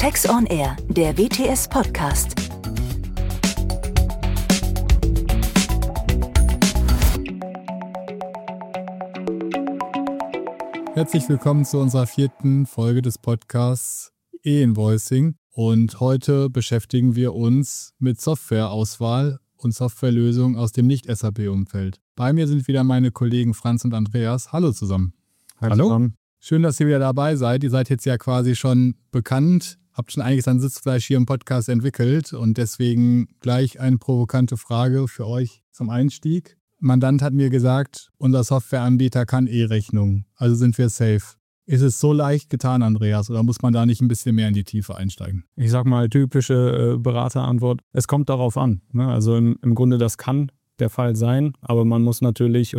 Tax on Air, der WTS-Podcast. Herzlich willkommen zu unserer 4. Folge des Podcasts E-Invoicing. Und heute beschäftigen wir uns mit Softwareauswahl und Softwarelösungen aus dem Nicht-SAP-Umfeld. Bei mir sind wieder meine Kollegen Franz und Andreas. Hallo zusammen. Hallo. Zusammen. Schön, dass ihr wieder dabei seid. Ihr seid jetzt ja quasi schon bekannt, habt schon einiges an Sitzfleisch hier im Podcast entwickelt und deswegen gleich eine provokante Frage für euch zum Einstieg. Ein Mandant hat mir gesagt, unser Softwareanbieter kann E-Rechnung, also sind wir safe. Ist es so leicht getan, Andreas, oder muss man da nicht ein bisschen mehr in die Tiefe einsteigen? Ich sag mal, typische Beraterantwort, es kommt darauf an. Ne? Also im Grunde, das kann der Fall sein, aber wir müssen natürlich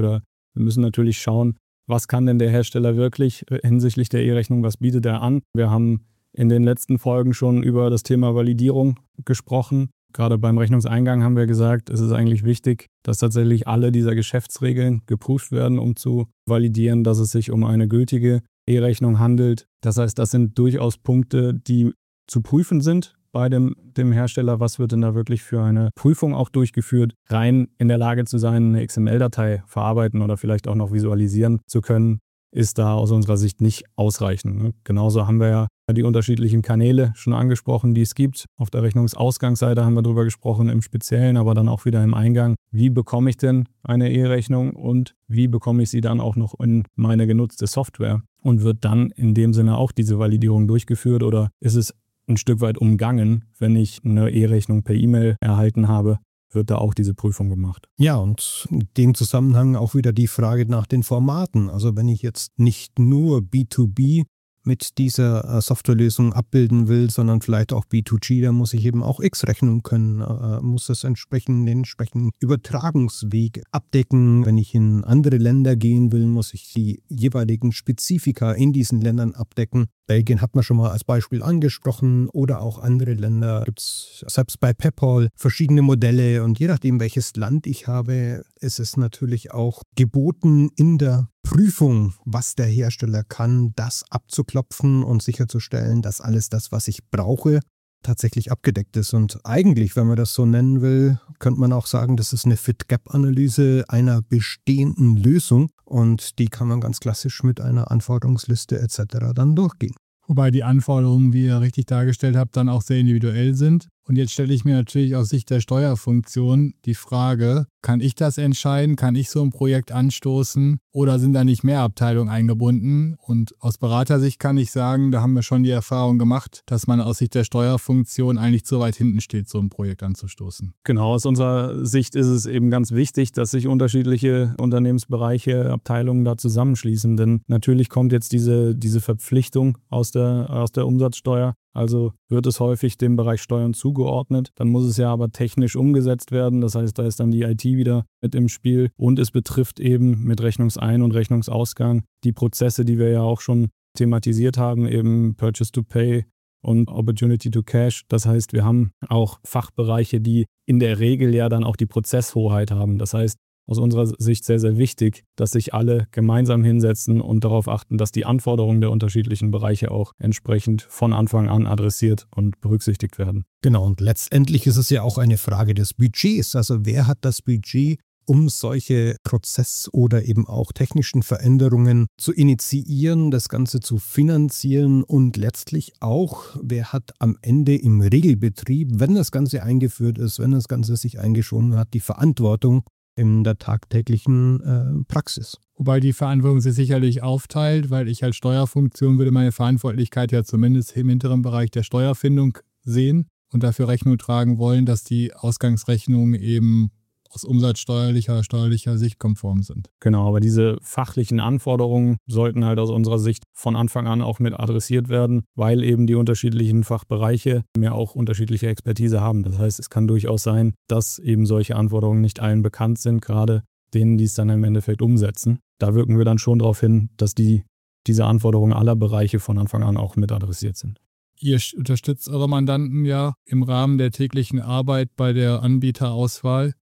schauen, was kann denn der Hersteller wirklich hinsichtlich der E-Rechnung, was bietet er an? Wir haben in den letzten Folgen schon über das Thema Validierung gesprochen. Gerade beim Rechnungseingang haben wir gesagt, es ist eigentlich wichtig, dass tatsächlich alle dieser Geschäftsregeln geprüft werden, um zu validieren, dass es sich um eine gültige E-Rechnung handelt. Das heißt, das sind durchaus Punkte, die zu prüfen sind bei dem Hersteller. Was wird denn da wirklich für eine Prüfung auch durchgeführt? Rein in der Lage zu sein, eine XML-Datei verarbeiten oder vielleicht auch noch visualisieren zu können, ist da aus unserer Sicht nicht ausreichend. Genauso haben wir ja die unterschiedlichen Kanäle schon angesprochen, die es gibt. Auf der Rechnungsausgangsseite haben wir darüber gesprochen, im Speziellen, aber dann auch wieder im Eingang. Wie bekomme ich denn eine E-Rechnung und wie bekomme ich sie dann auch noch in meine genutzte Software? Und wird dann in dem Sinne auch diese Validierung durchgeführt oder ist es ein Stück weit umgangen, wenn ich eine E-Rechnung per E-Mail erhalten habe? Wird da auch diese Prüfung gemacht. Ja, und in dem Zusammenhang auch wieder die Frage nach den Formaten. Also wenn ich jetzt nicht nur B2B mit dieser Softwarelösung abbilden will, sondern vielleicht auch B2G, dann muss ich eben auch X-Rechnung können, muss das den entsprechenden Übertragungsweg abdecken. Wenn ich in andere Länder gehen will, muss ich die jeweiligen Spezifika in diesen Ländern abdecken. Belgien hat man schon mal als Beispiel angesprochen oder auch andere Länder. Gibt es selbst bei PayPal verschiedene Modelle und je nachdem, welches Land ich habe, ist es natürlich auch geboten, in der Prüfung, was der Hersteller kann, das abzuklopfen und sicherzustellen, dass alles das, was ich brauche, tatsächlich abgedeckt ist. Und eigentlich, wenn man das so nennen will, könnte man auch sagen, das ist eine Fit-Gap-Analyse einer bestehenden Lösung und die kann man ganz klassisch mit einer Anforderungsliste etc. dann durchgehen. Wobei die Anforderungen, wie ihr richtig dargestellt habt, dann auch sehr individuell sind. Und jetzt stelle ich mir natürlich aus Sicht der Steuerfunktion die Frage, kann ich das entscheiden? Kann ich so ein Projekt anstoßen? Oder sind da nicht mehr Abteilungen eingebunden? Und aus Beratersicht kann ich sagen, da haben wir schon die Erfahrung gemacht, dass man aus Sicht der Steuerfunktion eigentlich zu weit hinten steht, so ein Projekt anzustoßen. Genau, aus unserer Sicht ist es eben ganz wichtig, dass sich unterschiedliche Unternehmensbereiche, Abteilungen da zusammenschließen. Denn natürlich kommt jetzt diese Verpflichtung aus der Umsatzsteuer. Also wird es häufig dem Bereich Steuern zugeordnet. Dann muss es ja aber technisch umgesetzt werden. Das heißt, da ist dann die IT wieder mit im Spiel. Und es betrifft eben mit Rechnungsein- und Rechnungsausgang die Prozesse, die wir ja auch schon thematisiert haben, eben Purchase to Pay und Opportunity to Cash. Das heißt, wir haben auch Fachbereiche, die in der Regel ja dann auch die Prozesshoheit haben. Das heißt, aus unserer Sicht sehr, sehr wichtig, dass sich alle gemeinsam hinsetzen und darauf achten, dass die Anforderungen der unterschiedlichen Bereiche auch entsprechend von Anfang an adressiert und berücksichtigt werden. Genau, und letztendlich ist es ja auch eine Frage des Budgets. Also wer hat das Budget, um solche Prozess- oder eben auch technischen Veränderungen zu initiieren, das Ganze zu finanzieren und letztlich auch, wer hat am Ende im Regelbetrieb, wenn das Ganze eingeführt ist, wenn das Ganze sich eingeschoben hat, die Verantwortung in der tagtäglichen Praxis. Wobei die Verantwortung sich sicherlich aufteilt, weil ich als Steuerfunktion würde meine Verantwortlichkeit ja zumindest im hinteren Bereich der Steuerfindung sehen und dafür Rechnung tragen wollen, dass die Ausgangsrechnungen eben aus umsatzsteuerlicher, steuerlicher Sicht konform sind. Genau, aber diese fachlichen Anforderungen sollten halt aus unserer Sicht von Anfang an auch mit adressiert werden, weil eben die unterschiedlichen Fachbereiche mehr auch unterschiedliche Expertise haben. Das heißt, es kann durchaus sein, dass eben solche Anforderungen nicht allen bekannt sind, gerade denen, die es dann im Endeffekt umsetzen. Da wirken wir dann schon darauf hin, dass diese Anforderungen aller Bereiche von Anfang an auch mit adressiert sind. Ihr unterstützt eure Mandanten ja im Rahmen der täglichen Arbeit bei der Anbieterauswahl.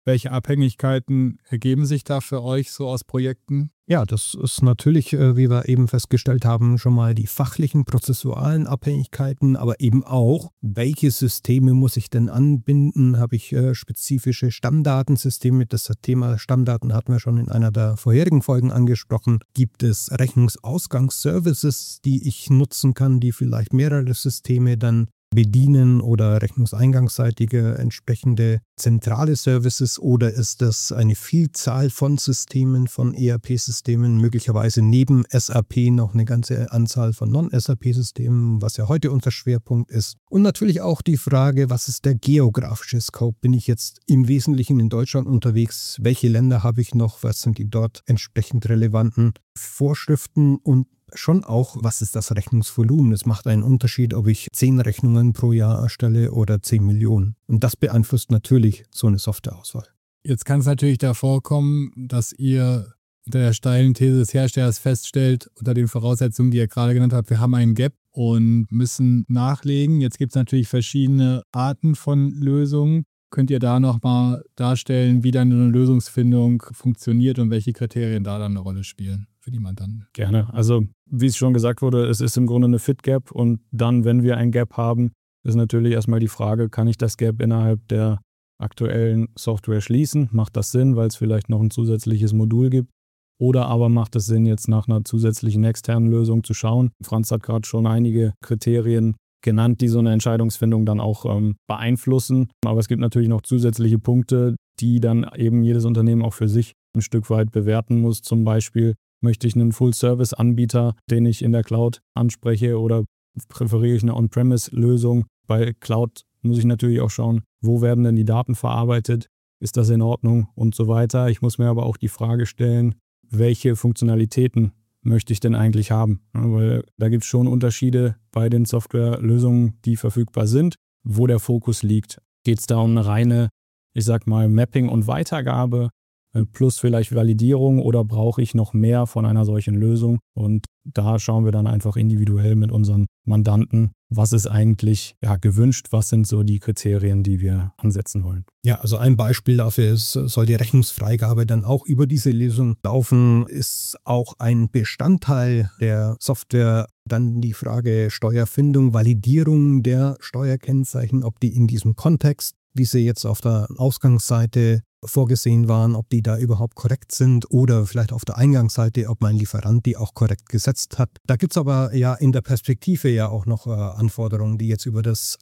Welche Abhängigkeiten ergeben sich da für euch so aus Projekten? Ja, das ist natürlich, wie wir eben festgestellt haben, schon mal die fachlichen, prozessualen Abhängigkeiten, aber eben auch, welche Systeme muss ich denn anbinden? Habe ich spezifische Stammdatensysteme? Das Thema Stammdaten hatten wir schon in einer der vorherigen Folgen angesprochen. Gibt es Rechnungsausgangsservices, die ich nutzen kann, die vielleicht mehrere Systeme dann bedienen oder rechnungseingangsseitige entsprechende zentrale Services, oder ist das eine Vielzahl von Systemen, von ERP-Systemen, möglicherweise neben SAP noch eine ganze Anzahl von Non-SAP-Systemen, was ja heute unser Schwerpunkt ist. Und natürlich auch die Frage, was ist der geografische Scope? Bin ich jetzt im Wesentlichen in Deutschland unterwegs? Welche Länder habe ich noch? Was sind die dort entsprechend relevanten Vorschriften? Und schon auch, was ist das Rechnungsvolumen? Es macht einen Unterschied, ob ich 10 Rechnungen pro Jahr erstelle oder 10 Millionen. Und das beeinflusst natürlich so eine Softwareauswahl. Jetzt kann es natürlich davor kommen, dass ihr unter der steilen These des Herstellers feststellt, unter den Voraussetzungen, die ihr gerade genannt habt, wir haben einen Gap und müssen nachlegen. Jetzt gibt es natürlich verschiedene Arten von Lösungen. Könnt ihr da nochmal darstellen, wie dann eine Lösungsfindung funktioniert und welche Kriterien da dann eine Rolle spielen für die Mandanten? Gerne. Also wie es schon gesagt wurde, es ist im Grunde eine Fit-Gap und dann, wenn wir ein Gap haben, ist natürlich erstmal die Frage, kann ich das Gap innerhalb der aktuellen Software schließen? Macht das Sinn, weil es vielleicht noch ein zusätzliches Modul gibt? Oder aber macht es Sinn, jetzt nach einer zusätzlichen externen Lösung zu schauen? Franz hat gerade schon einige Kriterien genannt, die so eine Entscheidungsfindung dann auch beeinflussen. Aber es gibt natürlich noch zusätzliche Punkte, die dann eben jedes Unternehmen auch für sich ein Stück weit bewerten muss. Zum Beispiel, möchte ich einen Full-Service-Anbieter, den ich in der Cloud anspreche, oder präferiere ich eine On-Premise-Lösung? Bei Cloud muss ich natürlich auch schauen, wo werden denn die Daten verarbeitet? Ist das in Ordnung und so weiter? Ich muss mir aber auch die Frage stellen, welche Funktionalitäten möchte ich denn eigentlich haben? Ja, weil da gibt es schon Unterschiede bei den Softwarelösungen, die verfügbar sind, wo der Fokus liegt. Geht es da um eine reine, ich sag mal, Mapping und Weitergabe plus vielleicht Validierung, oder brauche ich noch mehr von einer solchen Lösung? Und da schauen wir dann einfach individuell mit unseren Mandanten, was ist eigentlich gewünscht, was sind so die Kriterien, die wir ansetzen wollen. Ja, also ein Beispiel dafür ist, soll die Rechnungsfreigabe dann auch über diese Lösung laufen, ist auch ein Bestandteil der Software. Dann die Frage Steuerfindung, Validierung der Steuerkennzeichen, ob die in diesem Kontext, wie sie jetzt auf der Ausgangsseite vorgesehen waren, ob die da überhaupt korrekt sind, oder vielleicht auf der Eingangsseite, ob mein Lieferant die auch korrekt gesetzt hat. Da gibt es aber ja in der Perspektive ja auch noch Anforderungen, die jetzt über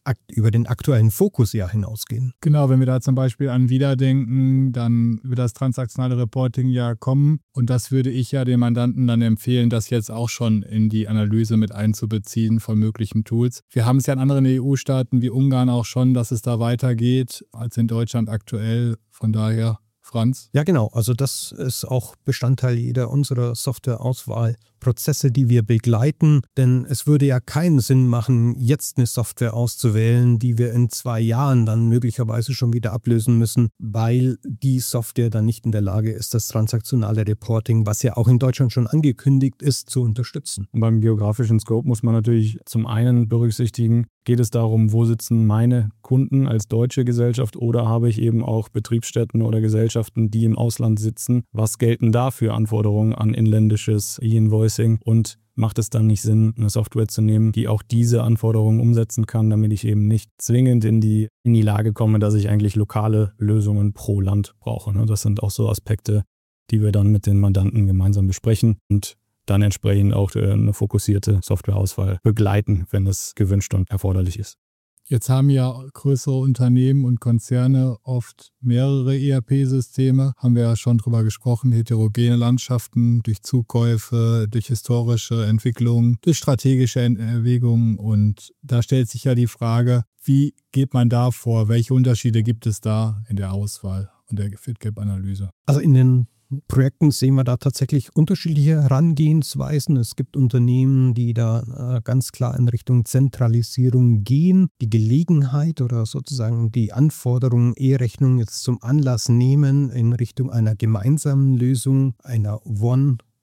den aktuellen Fokus ja hinausgehen. Genau, wenn wir da zum Beispiel an Wieder denken, dann wird das transaktionale Reporting ja kommen, und das würde ich ja den Mandanten dann empfehlen, das jetzt auch schon in die Analyse mit einzubeziehen von möglichen Tools. Wir haben es ja in anderen EU-Staaten wie Ungarn auch schon, dass es da weitergeht als in Deutschland aktuell. Von daher, Franz? Ja, genau. Also das ist auch Bestandteil jeder unserer Softwareauswahlprozesse, die wir begleiten. Denn es würde ja keinen Sinn machen, jetzt eine Software auszuwählen, die wir in 2 Jahren dann möglicherweise schon wieder ablösen müssen, weil die Software dann nicht in der Lage ist, das transaktionale Reporting, was ja auch in Deutschland schon angekündigt ist, zu unterstützen. Und beim geografischen Scope muss man natürlich zum einen berücksichtigen, geht es darum, wo sitzen meine Kunden als deutsche Gesellschaft, oder habe ich eben auch Betriebsstätten oder Gesellschaften, die im Ausland sitzen? Was gelten da für Anforderungen an inländisches E-Invoicing? Und macht es dann nicht Sinn, eine Software zu nehmen, die auch diese Anforderungen umsetzen kann, damit ich eben nicht zwingend in die Lage komme, dass ich eigentlich lokale Lösungen pro Land brauche? Das sind auch so Aspekte, die wir dann mit den Mandanten gemeinsam besprechen und dann entsprechend auch eine fokussierte Softwareauswahl begleiten, wenn es gewünscht und erforderlich ist. Jetzt haben ja größere Unternehmen und Konzerne oft mehrere ERP-Systeme, haben wir ja schon drüber gesprochen, heterogene Landschaften durch Zukäufe, durch historische Entwicklungen, durch strategische Erwägungen, und da stellt sich ja die Frage, wie geht man da vor? Welche Unterschiede gibt es da in der Auswahl und der Fit-Gap-Analyse? Also in den Projekten sehen wir da tatsächlich unterschiedliche Herangehensweisen. Es gibt Unternehmen, die da ganz klar in Richtung Zentralisierung gehen, die Gelegenheit oder sozusagen die Anforderungen E-Rechnung jetzt zum Anlass nehmen, in Richtung einer gemeinsamen Lösung, einer One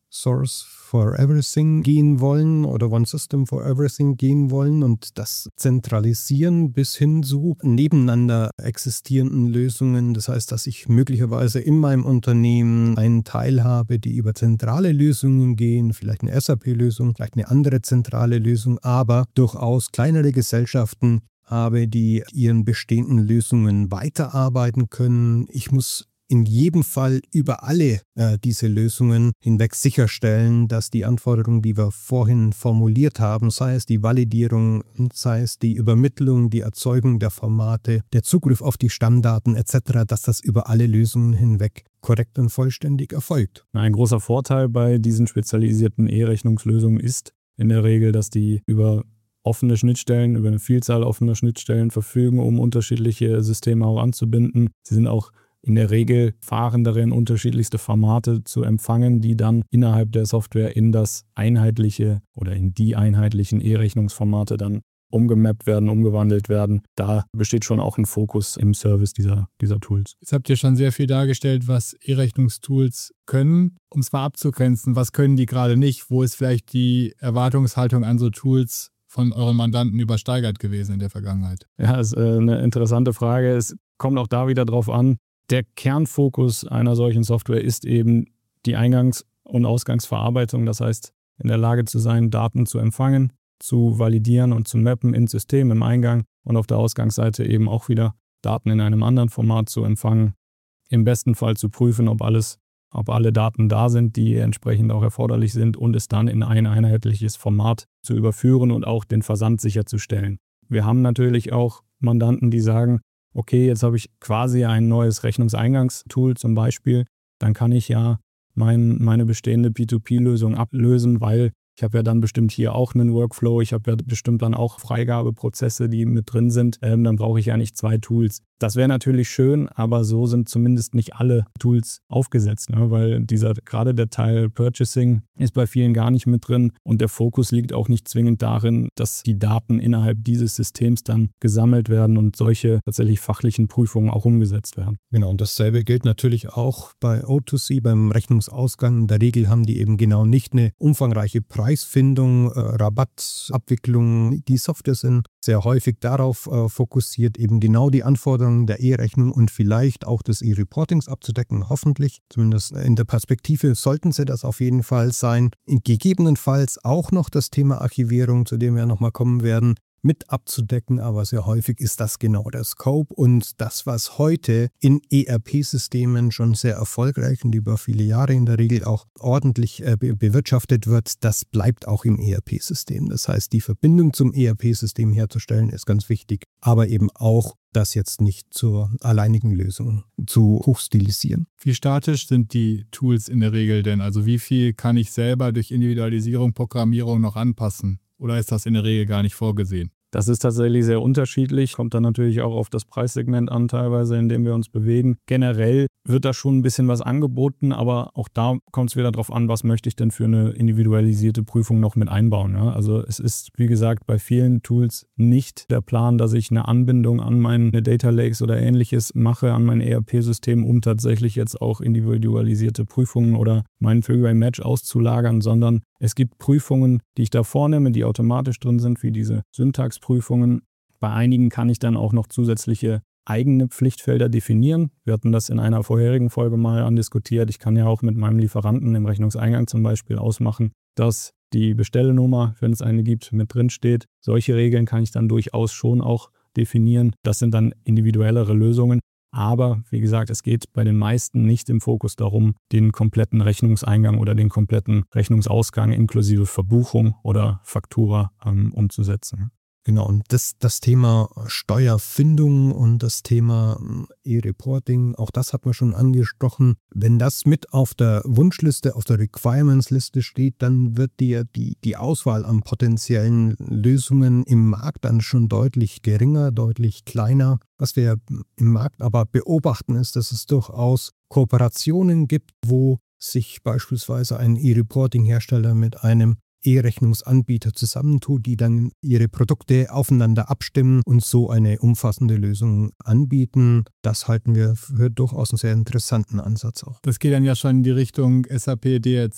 Source for Everything gehen wollen oder One System for Everything gehen wollen und das zentralisieren bis hin zu nebeneinander existierenden Lösungen. Das heißt, dass ich möglicherweise in meinem Unternehmen einen Teil habe, die über zentrale Lösungen gehen, vielleicht eine SAP-Lösung, vielleicht eine andere zentrale Lösung, aber durchaus kleinere Gesellschaften habe, die ihren bestehenden Lösungen weiterarbeiten können. Ich muss in jedem Fall über alle diese Lösungen hinweg sicherstellen, dass die Anforderungen, die wir vorhin formuliert haben, sei es die Validierung, sei es die Übermittlung, die Erzeugung der Formate, der Zugriff auf die Stammdaten etc., dass das über alle Lösungen hinweg korrekt und vollständig erfolgt. Ein großer Vorteil bei diesen spezialisierten E-Rechnungslösungen ist in der Regel, dass die über offene Schnittstellen, über eine Vielzahl offener Schnittstellen verfügen, um unterschiedliche Systeme auch anzubinden. Sie sind auch in der Regel fahren darin, unterschiedlichste Formate zu empfangen, die dann innerhalb der Software in das einheitliche oder in die einheitlichen E-Rechnungsformate dann umgemappt werden, umgewandelt werden. Da besteht schon auch ein Fokus im Service dieser Tools. Jetzt habt ihr schon sehr viel dargestellt, was E-Rechnungstools können. Um es mal abzugrenzen, was können die gerade nicht? Wo ist vielleicht die Erwartungshaltung an so Tools von euren Mandanten übersteigert gewesen in der Vergangenheit? Ja, das ist eine interessante Frage. Es kommt auch da wieder drauf an. Der Kernfokus einer solchen Software ist eben die Eingangs- und Ausgangsverarbeitung. Das heißt, in der Lage zu sein, Daten zu empfangen, zu validieren und zu mappen ins System im Eingang und auf der Ausgangsseite eben auch wieder Daten in einem anderen Format zu empfangen. Im besten Fall zu prüfen, ob alle Daten da sind, die entsprechend auch erforderlich sind und es dann in ein einheitliches Format zu überführen und auch den Versand sicherzustellen. Wir haben natürlich auch Mandanten, die sagen, okay, jetzt habe ich quasi ein neues Rechnungseingangstool zum Beispiel, dann kann ich ja meine bestehende P2P-Lösung ablösen, weil ich habe ja dann bestimmt hier auch einen Workflow, ich habe ja bestimmt dann auch Freigabeprozesse, die mit drin sind, dann brauche ich ja nicht 2 Tools. Das wäre natürlich schön, aber so sind zumindest nicht alle Tools aufgesetzt, ne? Weil gerade der Teil Purchasing ist bei vielen gar nicht mit drin und der Fokus liegt auch nicht zwingend darin, dass die Daten innerhalb dieses Systems dann gesammelt werden und solche tatsächlich fachlichen Prüfungen auch umgesetzt werden. Genau, und dasselbe gilt natürlich auch bei O2C, beim Rechnungsausgang. In der Regel haben die eben genau nicht eine umfangreiche Preisfindung, Rabattabwicklung. Die Software sind sehr häufig darauf fokussiert, eben genau die Anforderungen der E-Rechnung und vielleicht auch des E-Reportings abzudecken, hoffentlich. Zumindest in der Perspektive sollten sie das auf jeden Fall sein. Gegebenenfalls auch noch das Thema Archivierung, zu dem wir nochmal kommen werden, mit abzudecken, aber sehr häufig ist das genau der Scope und das, was heute in ERP-Systemen schon sehr erfolgreich und über viele Jahre in der Regel auch ordentlich bewirtschaftet wird, das bleibt auch im ERP-System. Das heißt, die Verbindung zum ERP-System herzustellen ist ganz wichtig, aber eben auch das jetzt nicht zur alleinigen Lösung zu hochstilisieren. Wie statisch sind die Tools in der Regel denn? Also wie viel kann ich selber durch Individualisierung, Programmierung noch anpassen? Oder ist das in der Regel gar nicht vorgesehen? Das ist tatsächlich sehr unterschiedlich, kommt dann natürlich auch auf das Preissegment an, teilweise, in dem wir uns bewegen. Generell wird da schon ein bisschen was angeboten, aber auch da kommt es wieder darauf an, was möchte ich denn für eine individualisierte Prüfung noch mit einbauen. Ja? Also es ist, wie gesagt, bei vielen Tools nicht der Plan, dass ich eine Anbindung an meine Data Lakes oder Ähnliches mache, an mein ERP-System, um tatsächlich jetzt auch individualisierte Prüfungen oder meinen Three-Way-Match auszulagern, sondern es gibt Prüfungen, die ich da vornehme, die automatisch drin sind, wie diese Syntaxprüfungen. Bei einigen kann ich dann auch noch zusätzliche eigene Pflichtfelder definieren. Wir hatten das in einer vorherigen Folge mal andiskutiert. Ich kann ja auch mit meinem Lieferanten im Rechnungseingang zum Beispiel ausmachen, dass die Bestellnummer, wenn es eine gibt, mit drin steht. Solche Regeln kann ich dann durchaus schon auch definieren. Das sind dann individuellere Lösungen. Aber wie gesagt, es geht bei den meisten nicht im Fokus darum, den kompletten Rechnungseingang oder den kompletten Rechnungsausgang inklusive Verbuchung oder Faktura umzusetzen. Genau, und das Thema Steuerfindung und das Thema E-Reporting, auch das hat man schon angesprochen. Wenn das mit auf der Wunschliste, auf der Requirements-Liste steht, dann wird dir die Auswahl an potenziellen Lösungen im Markt dann schon deutlich geringer, deutlich kleiner. Was wir im Markt aber beobachten, ist, dass es durchaus Kooperationen gibt, wo sich beispielsweise ein E-Reporting-Hersteller mit einem E-Rechnungsanbieter zusammentut, die dann ihre Produkte aufeinander abstimmen und so eine umfassende Lösung anbieten. Das halten wir für durchaus einen sehr interessanten Ansatz auch. Das geht dann ja schon in die Richtung SAP DRC.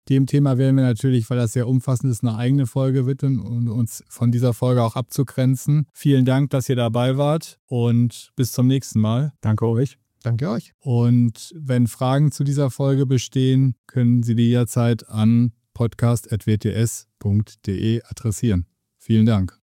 Dem Thema werden wir natürlich, weil das sehr umfassend ist, eine eigene Folge widmen und uns von dieser Folge auch abzugrenzen. Vielen Dank, dass ihr dabei wart und bis zum nächsten Mal. Danke euch. Danke euch. Und wenn Fragen zu dieser Folge bestehen, können Sie die jederzeit an podcast@wts.de adressieren. Vielen Dank.